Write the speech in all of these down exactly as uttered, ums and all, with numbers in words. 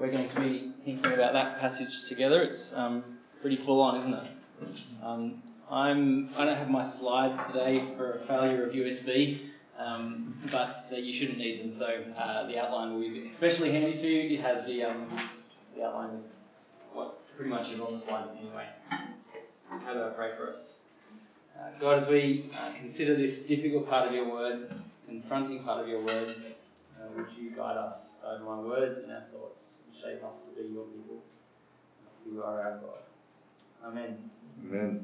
we're going to be thinking about that passage together. It's um, pretty full on, isn't it? Um, I'm, I don't have my slides today for a failure of U S B, um, but uh, you shouldn't need them, so uh, the outline will be especially handy to you. It has the, um, the outline of what pretty much is on the slide anyway. How do I pray for us? Uh, God, as we uh, consider this difficult part of your word, confronting part of your word, uh, would you guide us over my words and our thoughts and shape us to be your people? You are our God. Amen. Amen.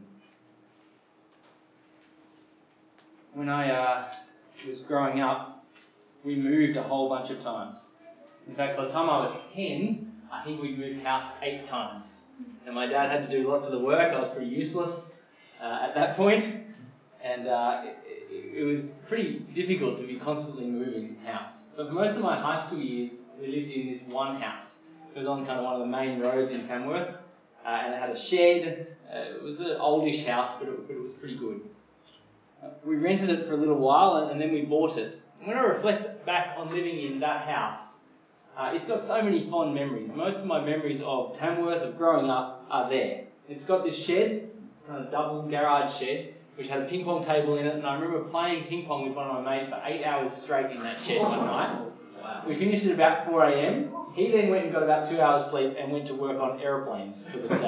When I uh, was growing up, we moved a whole bunch of times. In fact, by the time I was ten, I think we moved house eight times. And my dad had to do lots of the work. I was pretty useless uh, at that point. And uh, it, it, it was pretty difficult to be constantly moving house. But for most of my high school years, we lived in this one house. It was on kind of one of the main roads in Tamworth. Uh, and it had a shed. Uh, it was an oldish house, but it, but it was pretty good. Uh, we rented it for a little while, and, and then we bought it. And when I reflect back on living in that house, uh, it's got so many fond memories. Most of my memories of Tamworth, of growing up, are there. It's got this shed, kind of double garage shed, which had a ping pong table in it, and I remember playing ping pong with one of my mates for eight hours straight in that shed one night. Wow. We finished at about four a.m. He then went and got about two hours sleep and went to work on aeroplanes for the day.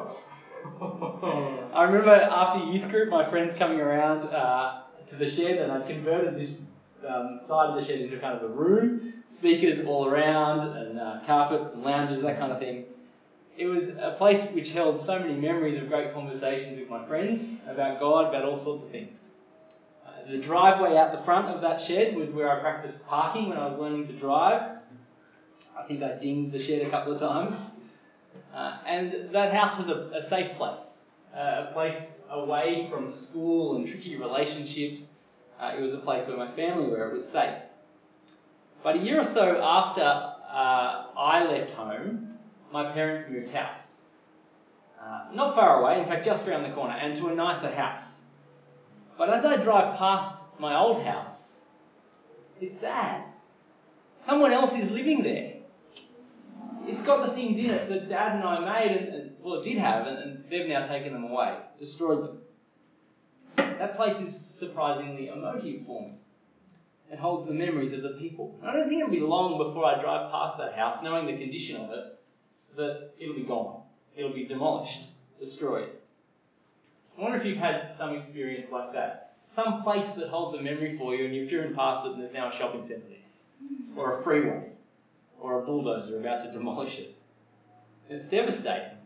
I remember after youth group, my friends coming around uh, to the shed, and I'd converted this um, side of the shed into kind of a room, speakers all around, and uh, carpets and lounges, that kind of thing. It was a place which held so many memories of great conversations with my friends about God, about all sorts of things. Uh, the driveway out the front of that shed was where I practiced parking when I was learning to drive. I think I dinged the shed a couple of times. Uh, and that house was a, a safe place, uh, a place away from school and tricky relationships. Uh, it was a place where my family were. It was safe. But a year or so after uh, I left home, my parents moved house. Uh, not far away, in fact just around the corner, and to a nicer house. But as I drive past my old house, it's sad. Someone else is living there. It's got the things in it that Dad and I made, and, and well, it did have, and, and they've now taken them away, destroyed them. That place is surprisingly emotive for me. It holds the memories of the people. And I don't think it'll be long before I drive past that house, knowing the condition of it, that it'll be gone. It'll be demolished, destroyed. I wonder if you've had some experience like that. Some place that holds a memory for you, and you've driven past it and there's now a shopping centre there, or a freeway, or a bulldozer about to demolish it. It's devastating.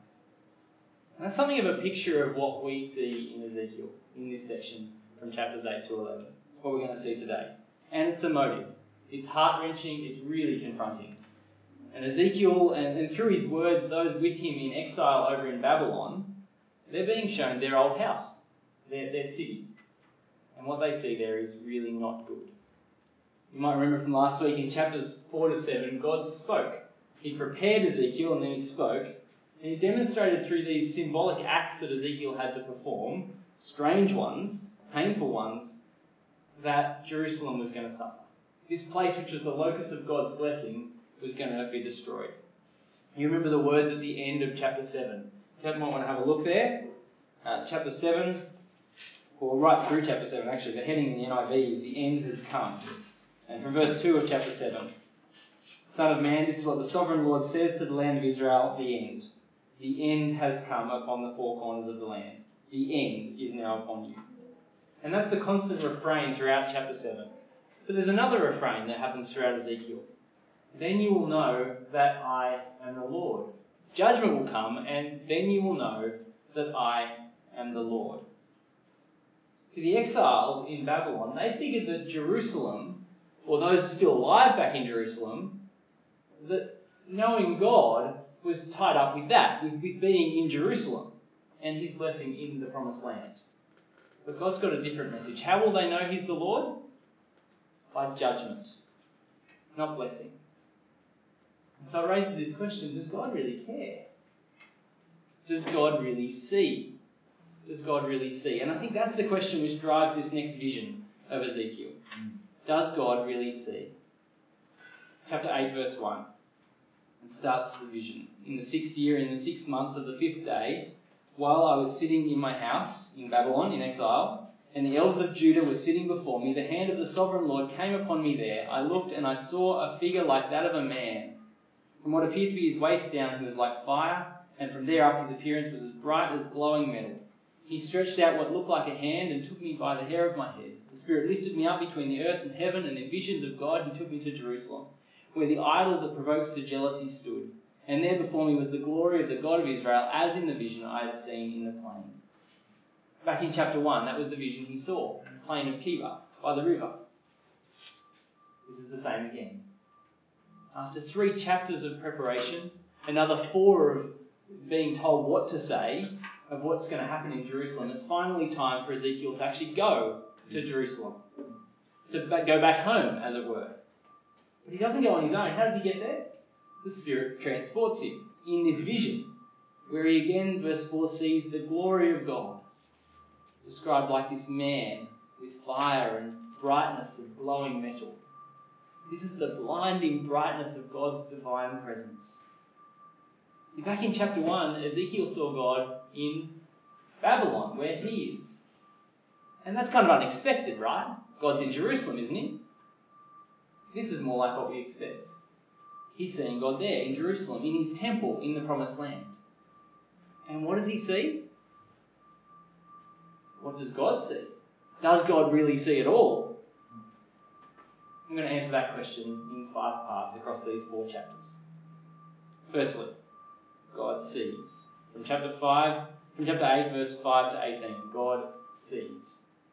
And that's something of a picture of what we see in Ezekiel, in this section from chapters eight to eleven, what we're going to see today. And it's emotive. It's heart-wrenching, it's really confronting. And Ezekiel, and, and through his words, those with him in exile over in Babylon, they're being shown their old house, their, their city. And what they see there is really not good. You might remember from last week in chapters four to seven, God spoke. He prepared Ezekiel and then he spoke. And he demonstrated through these symbolic acts that Ezekiel had to perform, strange ones, painful ones, that Jerusalem was going to suffer. This place, which was the locus of God's blessing, was going to be destroyed. You remember the words at the end of chapter seven. You might want to have a look there. Uh, chapter seven, or right through chapter seven actually, the heading in the N I V is "The End Has Come." And from verse two of chapter seven, "Son of man, this is what the sovereign Lord says to the land of Israel, the end. The end has come upon the four corners of the land. The end is now upon you." And that's the constant refrain throughout chapter seven. But there's another refrain that happens throughout Ezekiel. "Then you will know that I am the Lord." Judgment will come, and then you will know that I am the Lord. See, the exiles in Babylon, they figured that Jerusalem, or those still alive back in Jerusalem, that knowing God was tied up with that, with, with being in Jerusalem and his blessing in the promised land. But God's got a different message. How will they know he's the Lord? By judgment, not blessing. And so it raises this question, does God really care? Does God really see? Does God really see? And I think that's the question which drives this next vision of And starts the vision. In the sixth year, in the sixth month of the fifth day, while I was sitting in my house in Babylon in exile, and the elders of Judah were sitting before me, the hand of the sovereign Lord came upon me there. I looked and I saw a figure like that of a man. From what appeared to be his waist down, he was like fire, and from there up his appearance was as bright as glowing metal. He stretched out what looked like a hand and took me by the hair of my head. The Spirit lifted me up between the earth and heaven, and in visions of God he took me to Jerusalem, where the idol that provokes to jealousy stood. And there before me was the glory of the God of Israel, as in the vision I had seen in the plain. Back in chapter one, that was the vision he saw, the plain of Keba, by the river. This is the same again. After three chapters of preparation, another four of being told what to say, of what's going to happen in Jerusalem, it's finally time for Ezekiel to actually go to Jerusalem, to go back home, as it were. But he doesn't go on his own. How did he get there? The Spirit transports him in this vision, where he again, verse four, sees the glory of God, described like this man with fire and brightness of glowing metal. This is the blinding brightness of God's divine presence. See, back in chapter one, Ezekiel saw God in Babylon, where he is. And that's kind of unexpected, right? God's in Jerusalem, isn't he? This is more like what we expect. He's seeing God there in Jerusalem, in his temple, in the promised land. And what does he see? What does God see? Does God really see it all? I'm going to answer that question in five parts across these four chapters. Firstly, God sees. From chapter five, from chapter eight, verse five to eighteen, God sees.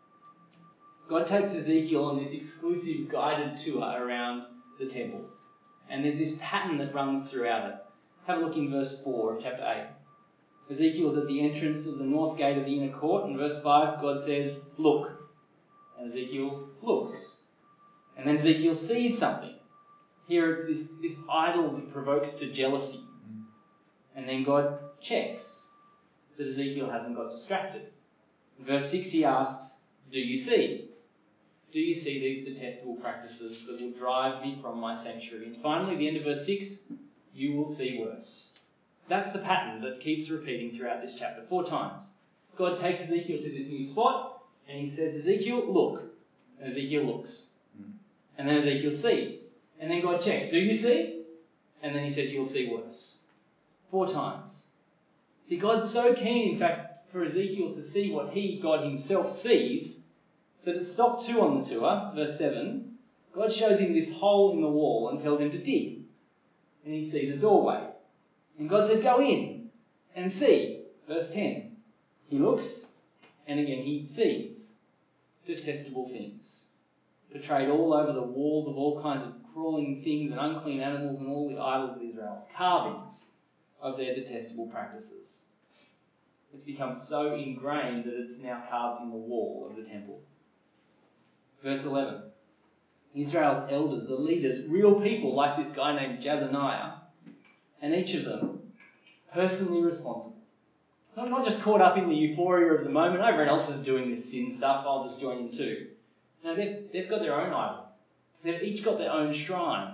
God takes Ezekiel on this exclusive guided tour around the temple. And there's this pattern that runs throughout it. Have a look in verse four of chapter eight. Ezekiel's at the entrance of the north gate of the inner court. In verse five, God says, "Look." And Ezekiel looks. And then Ezekiel sees something. Here it's this, this idol that provokes to jealousy. And then God checks that Ezekiel hasn't got distracted. In verse six he asks, "Do you see? Do you see these detestable practices that will drive me from my sanctuary?" And finally, at the end of verse six, "You will see worse." That's the pattern that keeps repeating throughout this chapter, four times. God takes Ezekiel to this new spot, and he says, "Ezekiel, look." And Ezekiel looks. And then Ezekiel sees. And then God checks, "Do you see?" And then he says, "You'll see worse." Four times. See, God's so keen, in fact, for Ezekiel to see what he, God himself, sees, that at stop two on the tour, verse seven, God shows him this hole in the wall and tells him to dig. And he sees a doorway. And God says, "Go in and see." Verse ten. He looks, and again he sees detestable things, portrayed all over the walls of all kinds of crawling things and unclean animals and all the idols of Israel, carvings of their detestable practices. It's become so ingrained that it's now carved in the wall of the temple. Verse eleven. Israel's elders, the leaders, real people like this guy named Jazaniah, and each of them personally responsible. Not, not just caught up in the euphoria of the moment, everyone else is doing this sin stuff, I'll just join in too. No, they've, they've got their own idol. They've each got their own shrine.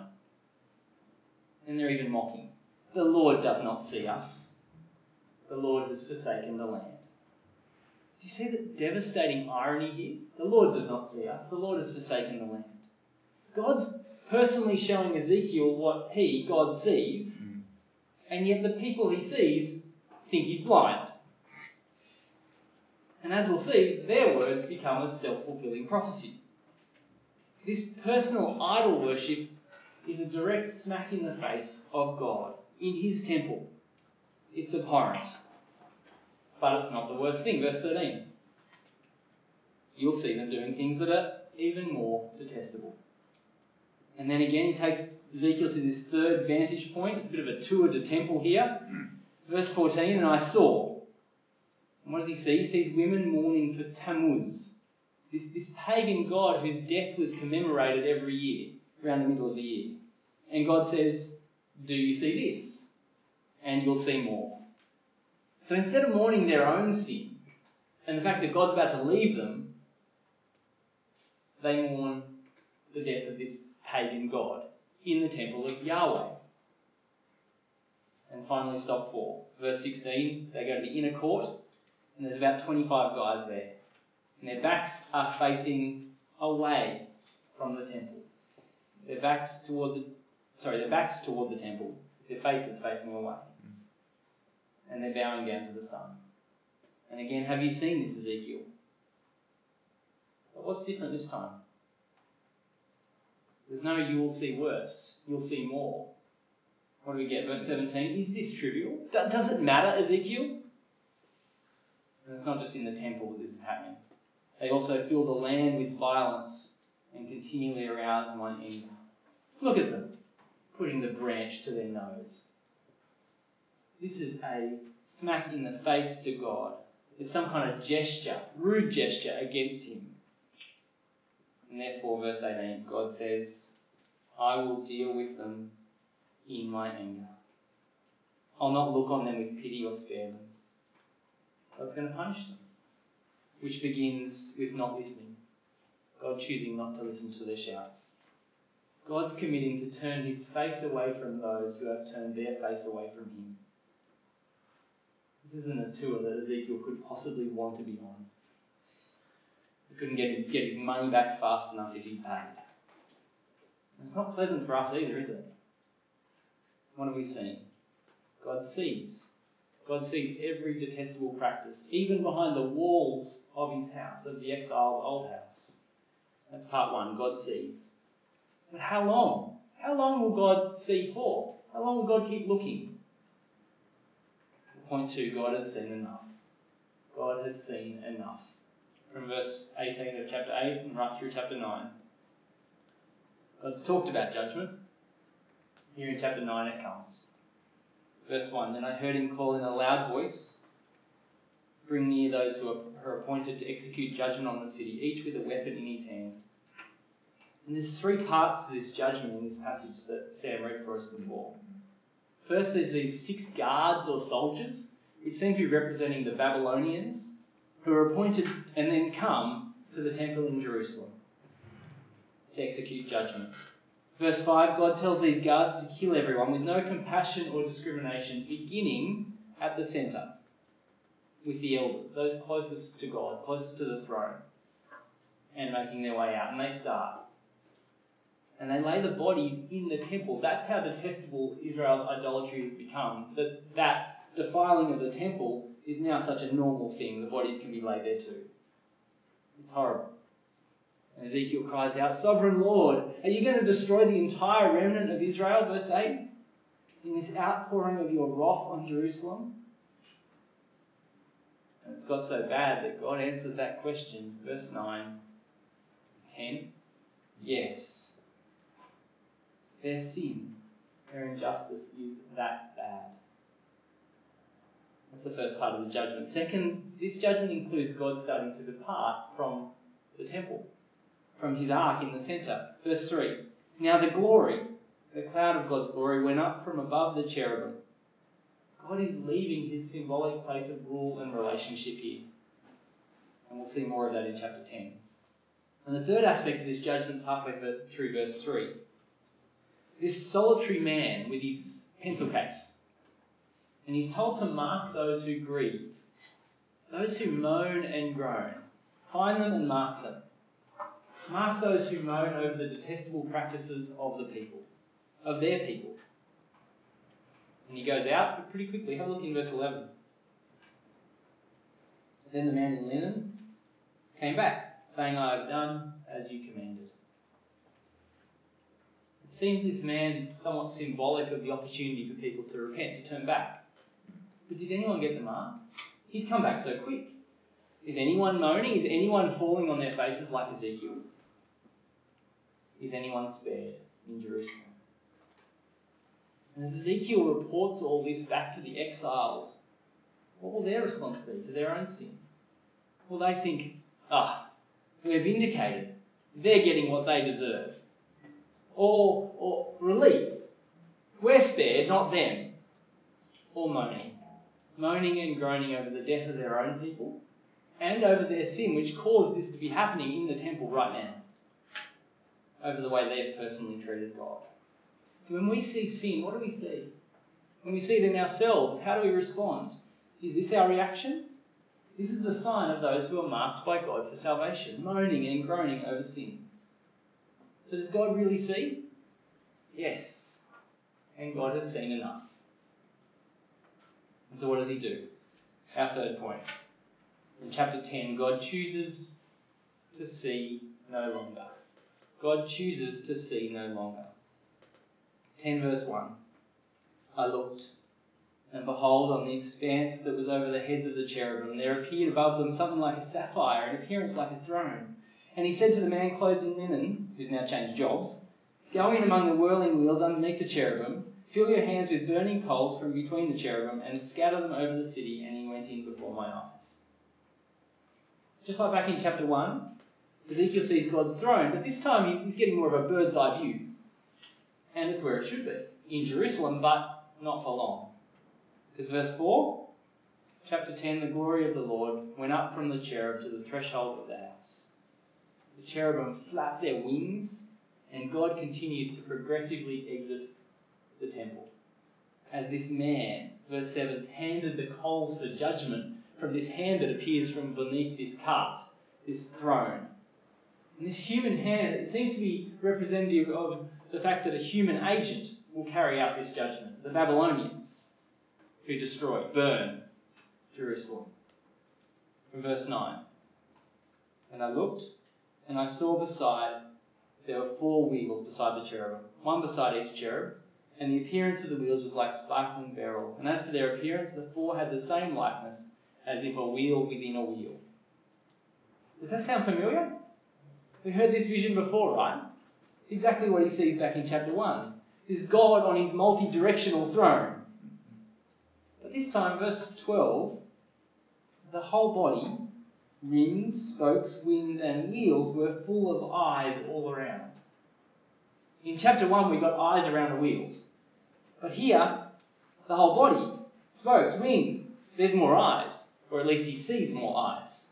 And they're even mocking. The Lord does not see us. The Lord has forsaken the land. Do you see the devastating irony here? The Lord does not see us. The Lord has forsaken the land. God's personally showing Ezekiel what he, God, sees, mm. and yet the people he sees think he's blind. And as we'll see, their words become a self-fulfilling prophecy. This personal idol worship is a direct smack in the face of God in his temple. It's abhorrent. But it's not the worst thing. Verse thirteen. You'll see them doing things that are even more detestable. And then again he takes Ezekiel to this third vantage point. It's a bit of a tour de temple here. Verse fourteen, and I saw. And what does he see? He sees women mourning for Tammuz, this, this pagan god whose death was commemorated every year, around the middle of the year. And God says, do you see this? And you'll see more. So instead of mourning their own sin, and the fact that God's about to leave them, they mourn the death of this pagan god in the temple of Yahweh. and finally stop for. Verse sixteen, they go to the inner court, and there's about twenty-five guys there. And their backs are facing away from the temple. Their backs toward the, sorry, their backs toward the temple. Their faces facing away. And they're bowing down to the sun. And again, have you seen this, Ezekiel? But what's different this time? There's no you will see worse. You'll see more. What do we get? Verse seventeen. Is this trivial? Does it matter, Ezekiel? And it's not just in the temple that this is happening. They also fill the land with violence and continually arouse my anger. Look at them, putting the branch to their nose. This is a smack in the face to God. It's some kind of gesture, rude gesture against him. And therefore, verse eighteen, God says, I will deal with them in my anger. I'll not look on them with pity or spare them. God's going to punish them, which begins with not listening. God choosing not to listen to their shouts. God's committing to turn his face away from those who have turned their face away from him. This isn't a tour that Ezekiel could possibly want to be on. He couldn't get, get his money back fast enough if he paid. And it's not pleasant for us either, is it? What are we seeing? God sees. God sees every detestable practice, even behind the walls of his house, of the exile's old house. That's part one, God sees. But how long? How long will God see for? How long will God keep looking? Point two, God has seen enough. God has seen enough. From verse eighteen of chapter eight and right through chapter nine. God's talked about judgment. Here in chapter nine it comes. Verse one, then I heard him call in a loud voice, bring near those who are appointed to execute judgment on the city, each with a weapon in his hand. And there's three parts to this judgment in this passage that Sam read for us before. First, there's these six guards or soldiers, which seem to be representing the Babylonians, who are appointed and then come to the temple in Jerusalem to execute judgment. Verse five, God tells these guards to kill everyone with no compassion or discrimination, beginning at the centre, with the elders, those closest to God, closest to the throne, and making their way out. And they start. And they lay the bodies in the temple. That's how detestable Israel's idolatry has become. That that defiling of the temple is now such a normal thing. The bodies can be laid there too. It's horrible. And Ezekiel cries out, Sovereign Lord, are you going to destroy the entire remnant of Israel? Verse eight. In this outpouring of your wrath on Jerusalem? And it's got so bad that God answers that question. Verse nine, ten. Yes. Their sin, their injustice is that bad. That's the first part of the judgment. Second, this judgment includes God starting to depart from the temple, from his ark in the centre. Verse three, now the glory, the cloud of God's glory, went up from above the cherubim. God is leaving his symbolic place of rule and relationship here. And we'll see more of that in chapter ten. And the third aspect of this judgment is halfway through verse three. This solitary man with his pencil case. And he's told to mark those who grieve, those who moan and groan. Find them and mark them. Mark those who moan over the detestable practices of the people, of their people. And he goes out, but pretty quickly. Have a look in verse eleven. Then the man in linen came back, saying, I have done as you commanded. It seems this man is somewhat symbolic of the opportunity for people to repent, to turn back. But did anyone get the mark? He'd come back so quick. Is anyone moaning? Is anyone falling on their faces like Ezekiel? Is anyone spared in Jerusalem? And as Ezekiel reports all this back to the exiles, what will their response be to their own sin? Will they think, ah, we're vindicated. They're getting what they deserve. Or, or relief. We're spared, not them. Or moaning. Moaning and groaning over the death of their own people and over their sin, which caused this to be happening in the temple right now. Over the way they've personally treated God. So when we see sin, what do we see? When we see it in ourselves, how do we respond? Is this our reaction? This is the sign of those who are marked by God for salvation, moaning and groaning over sin. So does God really see? Yes. And God has seen enough. And so what does he do? Our third point. In chapter ten, God chooses to see no longer. God chooses to see no longer. ten verse one. I looked, and behold, on the expanse that was over the heads of the cherubim, there appeared above them something like a sapphire, in appearance like a throne. And he said to the man clothed in linen, who's now changed jobs, go in among the whirling wheels underneath the cherubim, fill your hands with burning coals from between the cherubim, and scatter them over the city. And he went in before my eyes. Just like back in chapter one, Ezekiel sees God's throne, but this time he's, he's getting more of a bird's eye view. And it's where it should be, in Jerusalem, but not for long. Because verse four, chapter ten, the glory of the Lord went up from the cherub to the threshold of the house. The cherubim flap their wings, and God continues to progressively exit the temple. As this man, verse seven, handed the coals for judgment from this hand that appears from beneath this cart, this throne. And this human hand, it seems to be representative of the fact that a human agent will carry out this judgment. The Babylonians, who destroy, burn Jerusalem. From verse nine. And I looked, and I saw beside, there were four wheels beside the cherubim, one beside each cherub, and the appearance of the wheels was like sparkling beryl. And as for their appearance, the four had the same likeness, as if a wheel within a wheel. Does that sound familiar? We heard this vision before, right? It's exactly what he sees back in chapter one. This God on his multi-directional throne. But this time, verse twelve, the whole body, rims, spokes, wings, and wheels were full of eyes all around. In chapter one, we got eyes around the wheels. But here, the whole body, spokes, wings, there's more eyes. Or at least he sees more eyes.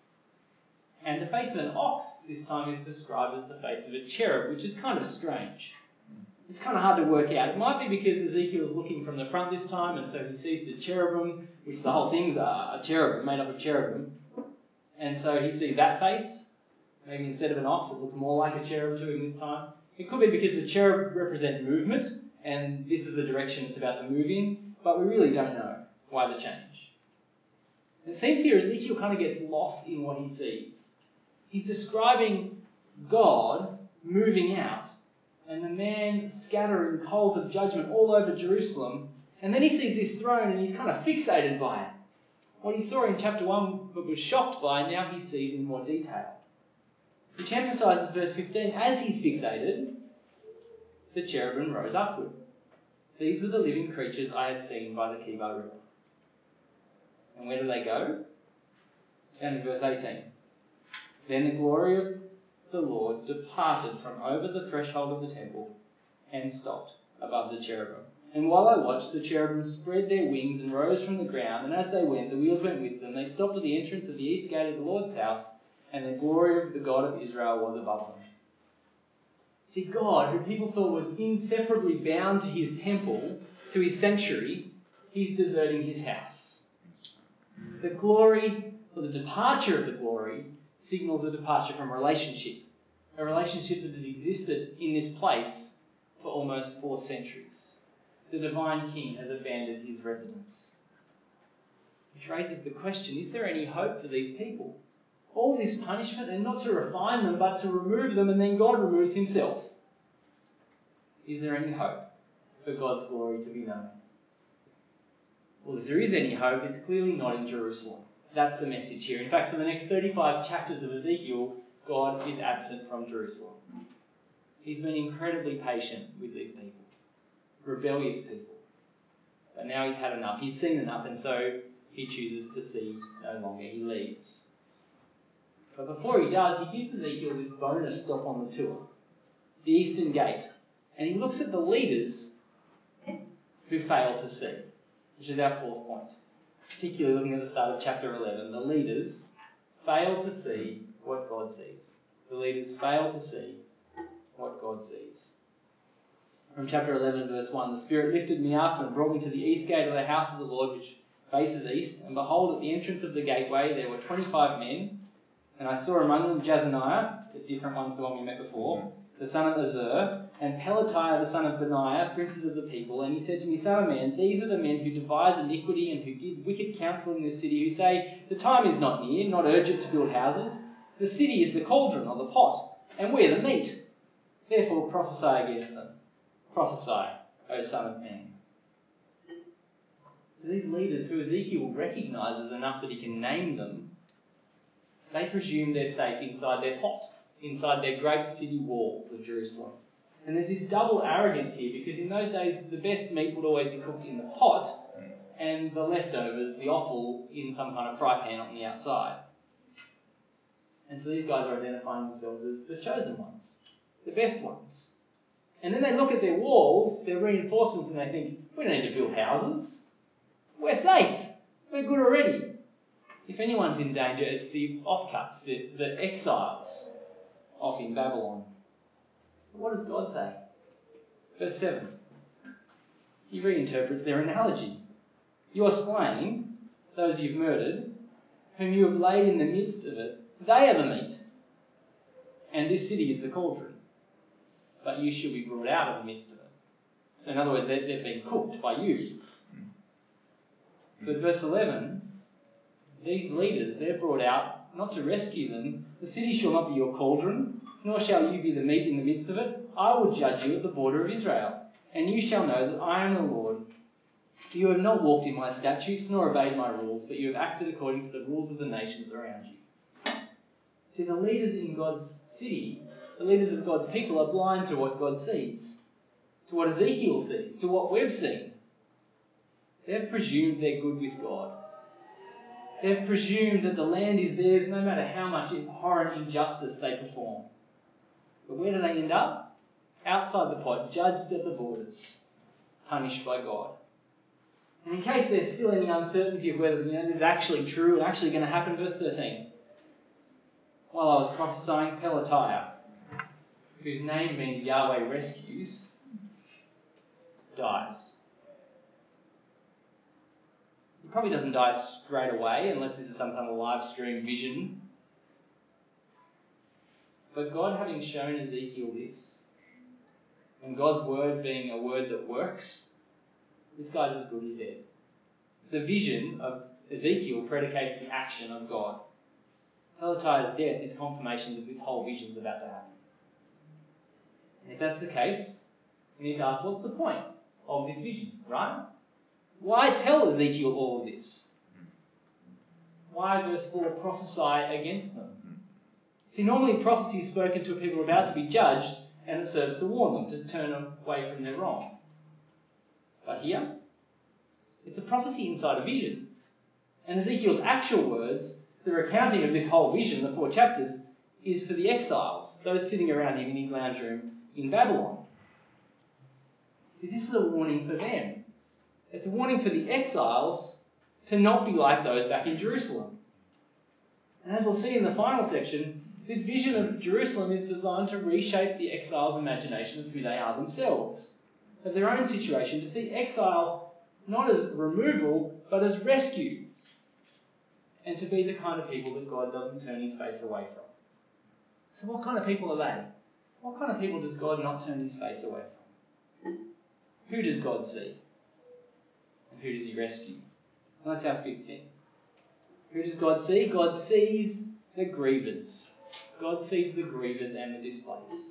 And the face of an ox this time is described as the face of a cherub, which is kind of strange. It's kind of hard to work out. It might be because Ezekiel is looking from the front this time, and so he sees the cherubim, which the whole thing's a cherubim, made up of cherubim. And so he sees that face. Maybe instead of an ox, it looks more like a cherub to him this time. It could be because the cherub represent movement, and this is the direction it's about to move in, but we really don't know why the change. It seems here Ezekiel kind of gets lost in what he sees. He's describing God moving out and the man scattering coals of judgment all over Jerusalem, and then he sees this throne and he's kind of fixated by it. What he saw in chapter one but was shocked by, now he sees in more detail. Which emphasises verse fifteen, as he's fixated, the cherubim rose upward. These were the living creatures I had seen by the Kibar River. And where do they go? Down in verse eighteen. Then the glory of the Lord departed from over the threshold of the temple and stopped above the cherubim. And while I watched, the cherubim spread their wings and rose from the ground, and as they went, the wheels went with them. They stopped at the entrance of the east gate of the Lord's house, and the glory of the God of Israel was above them. See, God, who people thought was inseparably bound to his temple, to his sanctuary, he's deserting his house. The glory, or the departure of the glory, signals a departure from relationship. A relationship that had existed in this place for almost four centuries. The divine king has abandoned his residence. Which raises the question, is there any hope for these people? All this punishment, and not to refine them, but to remove them, and then God removes himself. Is there any hope for God's glory to be known? Well, if there is any hope, it's clearly not in Jerusalem. That's the message here. In fact, for the next thirty-five chapters of Ezekiel, God is absent from Jerusalem. He's been incredibly patient with these people, rebellious people. But now he's had enough. He's seen enough, and so he chooses to see no longer. He leaves. But before he does, he gives Ezekiel this bonus stop on the tour, the Eastern Gate. And he looks at the leaders who fail to see, which is our fourth point. Particularly looking at the start of chapter eleven, the leaders fail to see what God sees. The leaders fail to see what God sees. From chapter eleven, verse one, the Spirit lifted me up and brought me to the east gate of the house of the Lord, which faces east. And behold, at the entrance of the gateway there were twenty-five men. And I saw among them Jazaniah, a different one to the one we met before, the son of Azur, and Pelatiah, the son of Benaiah, princes of the people. And he said to me, Son of man, these are the men who devise iniquity and who give wicked counsel in this city, who say, The time is not near, not urgent to build houses. The city is the cauldron or the pot, and we are the meat. Therefore prophesy against them. Prophesy, O Son of Man. So these leaders who Ezekiel recognises enough that he can name them, they presume they're safe inside their pot, inside their great city walls of Jerusalem. And there's this double arrogance here, because in those days the best meat would always be cooked in the pot, and the leftovers, the offal, in some kind of fry pan on the outside. And so these guys are identifying themselves as the chosen ones, the best ones. And then they look at their walls, their reinforcements, and they think, we don't need to build houses. We're safe. We're good already. If anyone's in danger, it's the offcuts, the, the exiles off in Babylon. What does God say? Verse seven. He reinterprets their analogy. You are slain, those you've murdered, whom you have laid in the midst of it. They are the meat, and this city is the cauldron. But you shall be brought out of the midst of it. So in other words, they've been cooked by you. But verse eleven, these leaders, they're brought out not to rescue them. The city shall not be your cauldron, nor shall you be the meat in the midst of it. I will judge you at the border of Israel, and you shall know that I am the Lord. You have not walked in my statutes, nor obeyed my rules, but you have acted according to the rules of the nations around you. See, the leaders in God's city, the leaders of God's people, are blind to what God sees, to what Ezekiel sees, to what we've seen. They've presumed they're good with God. They've presumed that the land is theirs no matter how much abhorrent injustice they perform. But where do they end up? Outside the pot, judged at the borders, punished by God. And in case there's still any uncertainty of whether you know, this is actually true and actually going to happen, verse thirteen. While I was prophesying, Pelatiah, whose name means Yahweh rescues, dies. He probably doesn't die straight away unless this is some kind of live stream vision. But God having shown Ezekiel this, and God's word being a word that works, this guy's as good as dead. The vision of Ezekiel predicates the action of God. Pelatiah's death is confirmation that this whole vision is about to happen. And if that's the case, we need to ask, what's the point of this vision, right? Why tell Ezekiel all of this? Why, verse four, prophesy against them? See, normally prophecy is spoken to people about to be judged, and it serves to warn them, to turn away from their wrong. But here, it's a prophecy inside a vision. And Ezekiel's actual words, the recounting of this whole vision, the four chapters, is for the exiles, those sitting around him in his lounge room in Babylon. See, this is a warning for them. It's a warning for the exiles to not be like those back in Jerusalem. And as we'll see in the final section, this vision of Jerusalem is designed to reshape the exiles' imagination of who they are themselves, of their own situation, to see exile not as removal, but as rescue, and to be the kind of people that God doesn't turn his face away from. So what kind of people are they? What kind of people does God not turn his face away from? Who does God see? And who does he rescue? And that's our fifth thing. Who does God see? God sees the grievers. God sees the grievers and the displaced.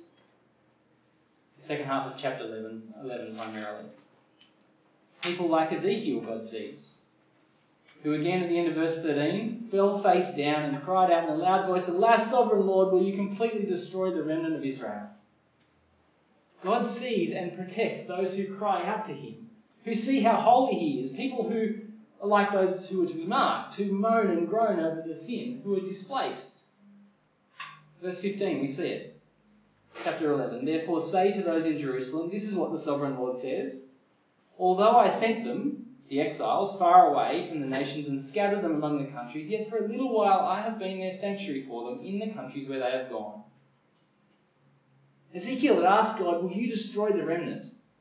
The second half of chapter eleven, eleven primarily. People like Ezekiel God sees, who again at the end of verse thirteen fell face down and cried out in a loud voice, Alas, sovereign Lord, will you completely destroy the remnant of Israel? God sees and protects those who cry out to him, who see how holy he is, people who are like those who are to be marked, who moan and groan over the sin, who are displaced. Verse fifteen, we see it. Chapter eleven, Therefore say to those in Jerusalem, this is what the sovereign Lord says, Although I sent them, the exiles, far away from the nations and scattered them among the countries, yet for a little while I have been their sanctuary for them in the countries where they have gone. Ezekiel had asked God, will you destroy the remnant?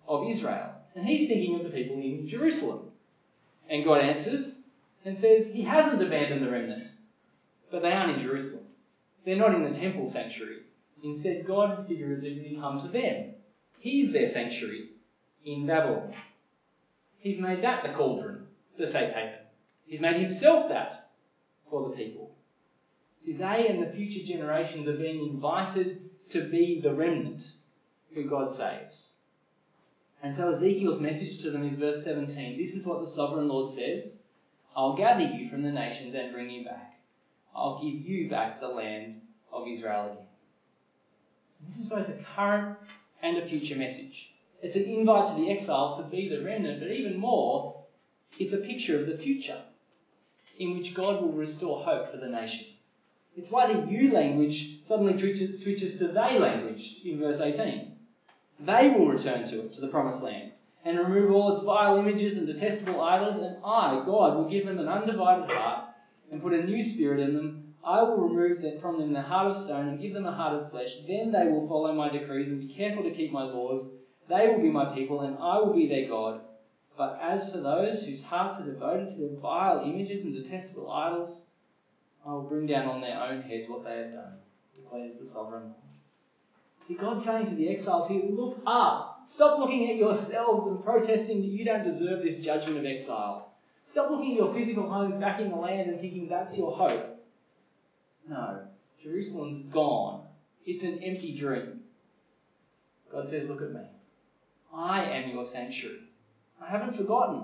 of Israel. And he's thinking of the people in Jerusalem. And God answers and says he hasn't abandoned the remnant, but they aren't in Jerusalem. They're not in the temple sanctuary. Instead, God has figuratively come to them. He's their sanctuary in Babylon. He's made that the cauldron, the safe haven. He's made himself that for the people. See, they and the future generations are being invited to be the remnant who God saves. And so Ezekiel's message to them is verse seventeen. This is what the sovereign Lord says. I'll gather you from the nations and bring you back. I'll give you back the land of Israel again. This is both a current and a future message. It's an invite to the exiles to be the remnant, but even more, it's a picture of the future in which God will restore hope for the nation. It's why the you language suddenly switches to they language in verse eighteen. They will return to it, to the promised land, and remove all its vile images and detestable idols, and I, God, will give them an undivided heart and put a new spirit in them. I will remove from them the heart of stone and give them a heart of flesh. Then they will follow my decrees and be careful to keep my laws. They will be my people, and I will be their God. But as for those whose hearts are devoted to their vile images and detestable idols, I will bring down on their own heads what they have done, declares the sovereign Lord. See, God's saying to the exiles here, look up. Stop looking at yourselves and protesting that you don't deserve this judgment of exile. Stop looking at your physical homes back in the land and thinking that's your hope. No, Jerusalem's gone. It's an empty dream. God says, look at me. I am your sanctuary. I haven't forgotten.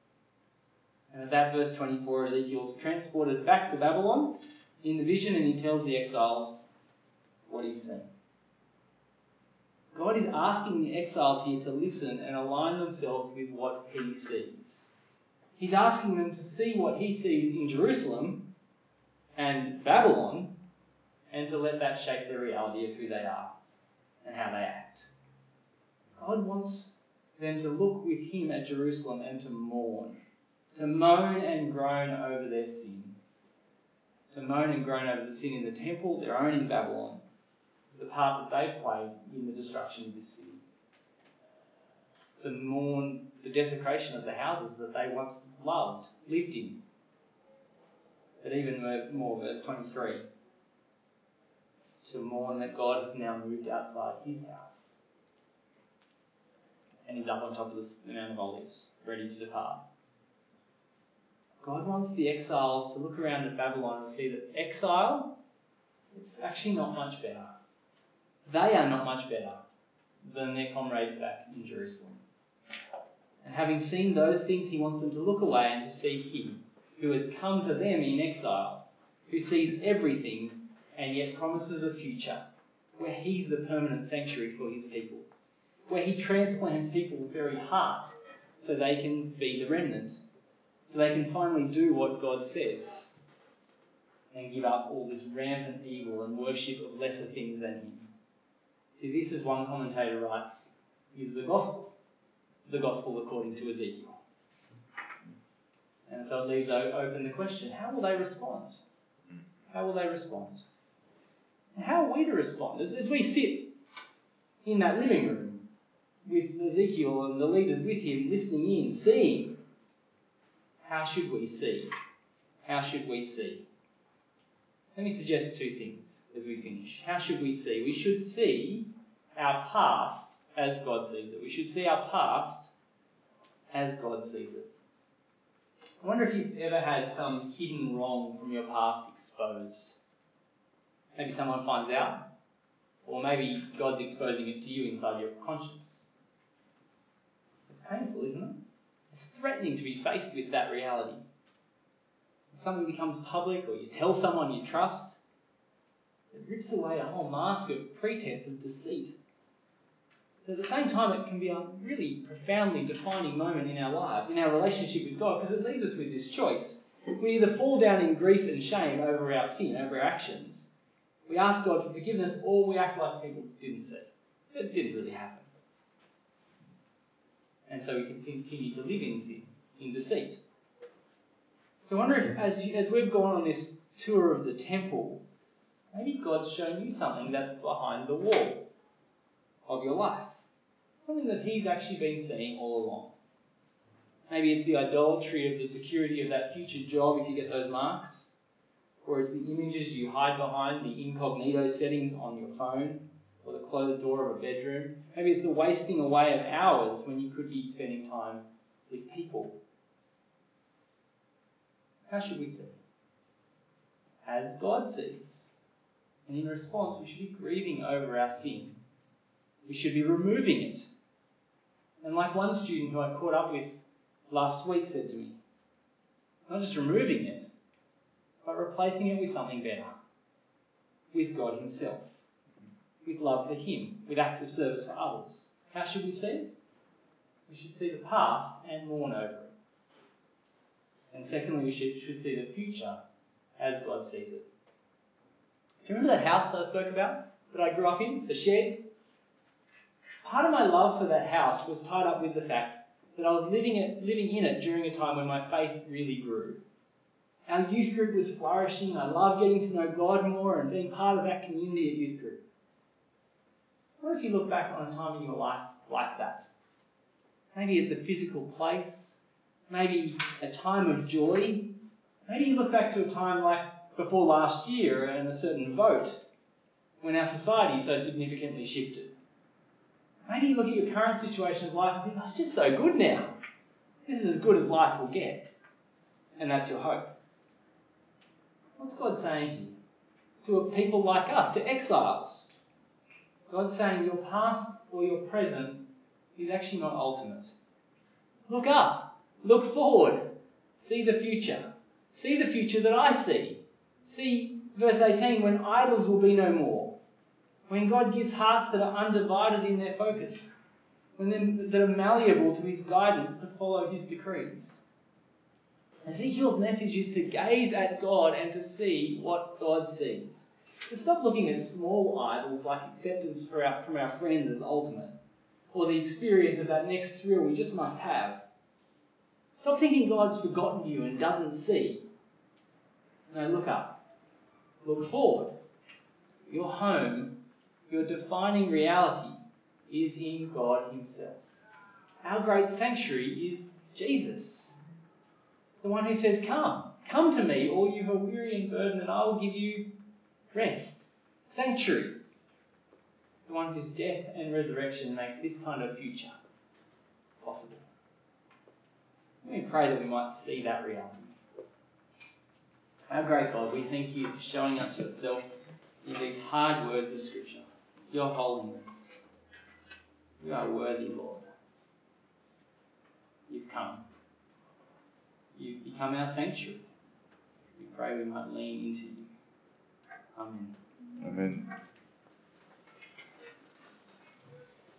And at that verse twenty-four, Ezekiel's transported back to Babylon in the vision, and he tells the exiles what he's seen. God is asking the exiles here to listen and align themselves with what he sees. He's asking them to see what he sees in Jerusalem and Babylon, and to let that shape their reality of who they are and how they act. God wants them to look with him at Jerusalem and to mourn, to moan and groan over their sin, to moan and groan over the sin in the temple, their own in Babylon, the part that they played in the destruction of this city. To mourn the desecration of the houses that they once loved, lived in. But even more, verse twenty-three, to mourn that God has now moved outside his house. And he's up on top of the Mount of Olives, ready to depart. God wants the exiles to look around at Babylon and see that exile, it's actually not much better. They are not much better than their comrades back in Jerusalem. And having seen those things, he wants them to look away and to see him, who has come to them in exile, who sees everything and yet promises a future where he's the permanent sanctuary for his people, where he transplants people's very heart so they can be the remnant, so they can finally do what God says and give up all this rampant evil and worship of lesser things than him. See, this is one commentator writes, is the gospel, the gospel according to Ezekiel. And so it leaves open the question, how will they respond? How will they respond? And how are we to respond? As, as we sit in that living room with Ezekiel and the leaders with him, listening in, seeing, how should we see? How should we see? Let me suggest two things as we finish. How should we see? We should see our past as God sees it. We should see our past as God sees it. I wonder if you've ever had some hidden wrong from your past exposed. Maybe someone finds out, or maybe God's exposing it to you inside your conscience. It's painful, isn't it? It's threatening to be faced with that reality. If something becomes public, or you tell someone you trust, it rips away a whole mask of pretense of deceit. But at the same time, it can be a really profoundly defining moment in our lives, in our relationship with God, because it leaves us with this choice. We either fall down in grief and shame over our sin, over our actions. We ask God for forgiveness, or we act like people didn't see. It didn't really happen. And so we can continue to live in sin, in deceit. So I wonder if, as, you, as we've gone on this tour of the temple, maybe God's shown you something that's behind the wall of your life. Something that he's actually been seeing all along. Maybe it's the idolatry of the security of that future job if you get those marks. Or it's the images you hide behind, the incognito settings on your phone, or the closed door of a bedroom. Maybe it's the wasting away of hours when you could be spending time with people. How should we see? As God sees. And in response, we should be grieving over our sin. We should be removing it. And like one student who I caught up with last week said to me, not just removing it, but replacing it with something better. With God himself. With love for him. With acts of service for others. How should we see it? We should see the past and mourn over it. And secondly, we should, should see the future as God sees it. Do you remember that house that I spoke about, that I grew up in, the shed? Part of my love for that house was tied up with the fact that I was living it, living in it during a time when my faith really grew. Our youth group was flourishing. I loved getting to know God more and being part of that community at youth group. What if you look back on a time in your life like that? Maybe it's a physical place. Maybe a time of joy. Maybe you look back to a time like before last year and a certain vote when our society so significantly shifted. Maybe you look at your current situation of life and think, oh, it's just so good now. This is as good as life will get. And that's your hope. What's God saying to a people like us, to exiles? God's saying your past or your present is actually not ultimate. Look up. Look forward. See the future. See the future that I see. See, verse eighteen, when idols will be no more. When God gives hearts that are undivided in their focus. When they're, that are malleable to his guidance to follow his decrees. Ezekiel's message is to gaze at God and to see what God sees. To stop looking at small idols like acceptance for our, from our friends as ultimate. Or the experience of that next thrill we just must have. Stop thinking God's forgotten you and doesn't see. No, look up. Look forward. Your home, your defining reality is in God himself. Our great sanctuary is Jesus. The one who says, come, come to me, all you who are weary and burdened, and I will give you rest. Sanctuary. The one whose death and resurrection make this kind of future possible. Let me pray that we might see that reality. Our great God, we thank you for showing us yourself in these hard words of Scripture. Your holiness. You are worthy, Lord. You've come. You've become our sanctuary. We pray we might lean into you. Amen.